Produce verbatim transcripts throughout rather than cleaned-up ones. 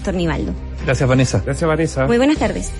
Tornivaldo. Gracias, Vanessa. Gracias, Vanessa. Muy buenas tardes.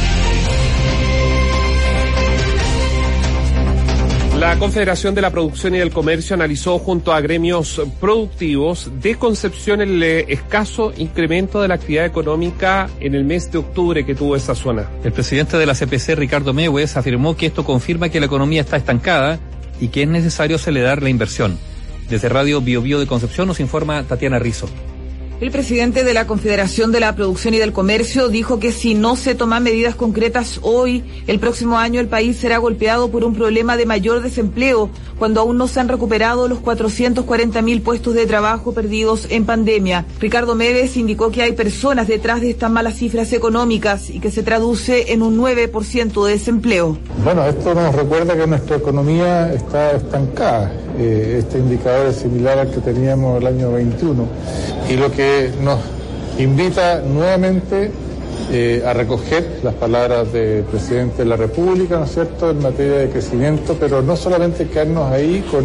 La Confederación de la Producción y del Comercio analizó junto a gremios productivos de Concepción el eh, escaso incremento de la actividad económica en el mes de octubre que tuvo esa zona. El presidente de la C P C, Ricardo Mewes, afirmó que esto confirma que la economía está estancada y que es necesario acelerar la inversión. Desde Radio Bio Bio de Concepción nos informa Tatiana Rizzo. El presidente de la Confederación de la Producción y del Comercio dijo que si no se toman medidas concretas hoy, el próximo año el país será golpeado por un problema de mayor desempleo, cuando aún no se han recuperado los cuatrocientos cuarenta mil puestos de trabajo perdidos en pandemia. Ricardo Mewes indicó que hay personas detrás de estas malas cifras económicas y que se traduce en un nueve por ciento de desempleo. Bueno, esto nos recuerda que nuestra economía está estancada. Eh, este indicador es similar al que teníamos el año veintiuno y lo que nos invita nuevamente eh, a recoger las palabras del presidente de la República, ¿no es cierto?, en materia de crecimiento, pero no solamente quedarnos ahí con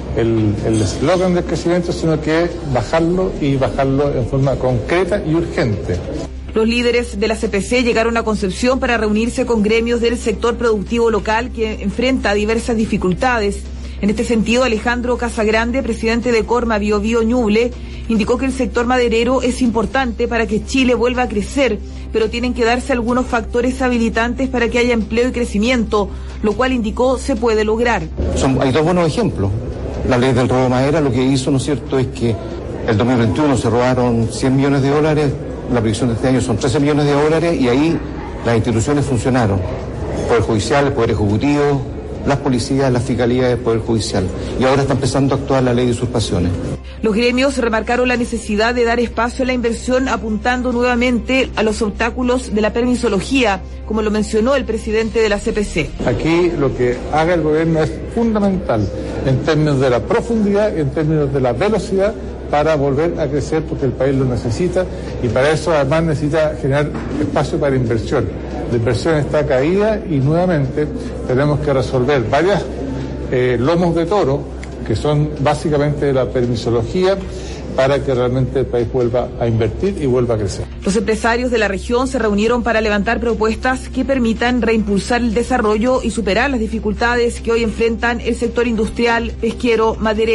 el eslogan del crecimiento, sino que bajarlo y bajarlo en forma concreta y urgente. Los líderes de la C P C llegaron a Concepción para reunirse con gremios del sector productivo local que enfrenta diversas dificultades. En este sentido, Alejandro Casagrande, presidente de Corma Bio Bio Ñuble, indicó que el sector maderero es importante para que Chile vuelva a crecer, pero tienen que darse algunos factores habilitantes para que haya empleo y crecimiento, lo cual indicó se puede lograr. Son, hay dos buenos ejemplos. La ley del robo de madera lo que hizo, ¿no es cierto?, es que el dos mil veintiuno se robaron cien millones de dólares, la previsión de este año son trece millones de dólares y ahí las instituciones funcionaron. Poder Judicial, el Poder Ejecutivo, las policías, las fiscalías del Poder Judicial. Y ahora está empezando a actuar la ley de usurpaciones. Los gremios remarcaron la necesidad de dar espacio a la inversión apuntando nuevamente a los obstáculos de la permisología, como lo mencionó el presidente de la C P C. Aquí lo que haga el gobierno es fundamental en términos de la profundidad y en términos de la velocidad para volver a crecer porque el país lo necesita y para eso además necesita generar espacio para inversión. La inversión está caída y nuevamente tenemos que resolver varias eh, lomos de toro que son básicamente la permisología para que realmente el país vuelva a invertir y vuelva a crecer. Los empresarios de la región se reunieron para levantar propuestas que permitan reimpulsar el desarrollo y superar las dificultades que hoy enfrentan el sector industrial, pesquero, maderero.